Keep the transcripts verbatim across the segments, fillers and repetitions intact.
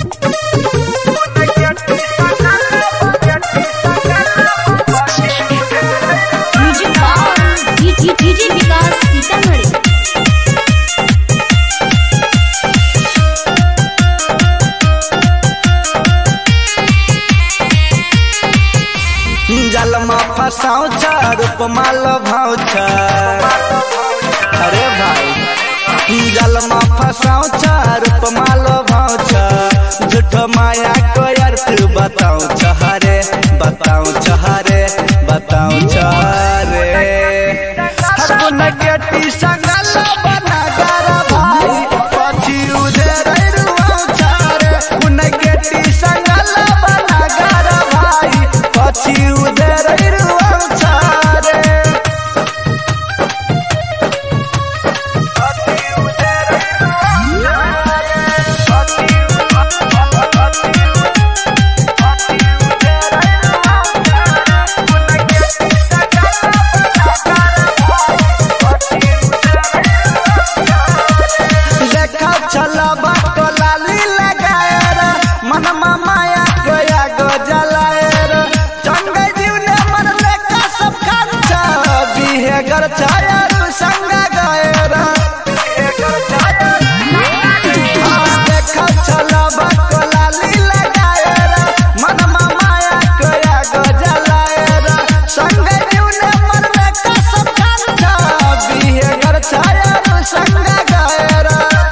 DJ विकास सीतामढ़ी। जलमा फसाऊ छ रूपमा लभाऊ छ। अरे भाई जलमा फसाऊ छ रूपमा लभाऊ छ। झूठ माया को अर्थ बताऊ छ रे बताऊ छ रे बताऊ छ रे। हकुन गेटी संगल बना कर भाई पछी उधर रुआऊ छ रे। कुन गेटी संगल बना कर भाई पछी उधर रुआऊ छ रे। छलबा को लाली लगाएर मनमा माया गया गो जलाएर। चंगे जीवने मन लेका सब खान्छ बिहे गर्छ यारु संग गएर। देखा छलबा को लाली लगाएर मनमा माया गया गो जलाएर। चंगे जीवने मन लेका सब खान्छ बिहे गर्छ यारु संग गएर।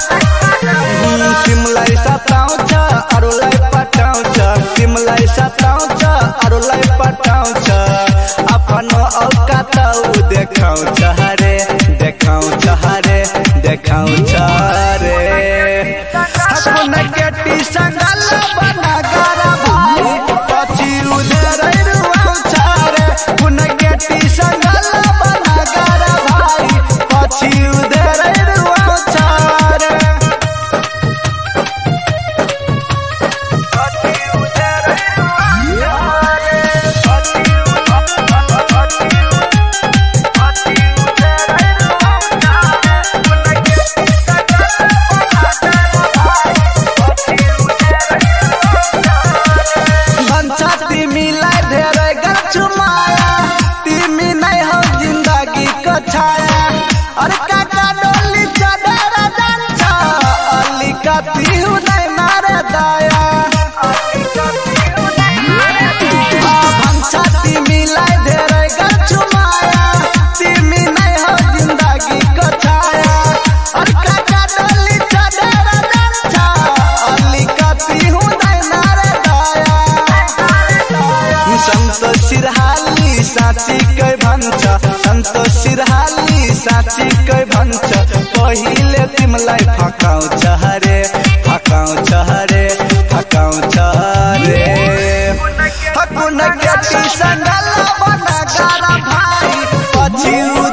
तिमलाई सताऊ छ अरूलाई पटाऊ छ। तिमलाई सताऊ छ अरूलाई पटाऊ छ। आफ्नो औकात देखाऊ छ रे देखाऊ छ रे देखाऊ छ रे। हकुन गेटी संगल बना कर भाई पछी उधर रुआऊ छ रे। कुन गेटी संगल बना कर भाई पछी उधर रुआऊ छ रे। तिमीलाई धेरै गर्छु माया तिमी नै हौ जिन्दगी को छाया। अर्का का डोली चढेर जान्छ अलिकति हुँदैन रे दया। भन्छ तिमीलाई धेरै गर्छु माया तिमी नै हौ जिन्दगी को छाया। अर्का का डोली चढेर जान्छ अलिकति हुँदैन रे दया। संतोष सिरहाली साँची कै भन्छ संतोष सिरहाली साँची कै भन्छ। पहिले तिमलाई फकाऊ छ रे फकाऊ छ रे फकाऊ छ रे। हकुन गेटी संगल बना कर भाई पछी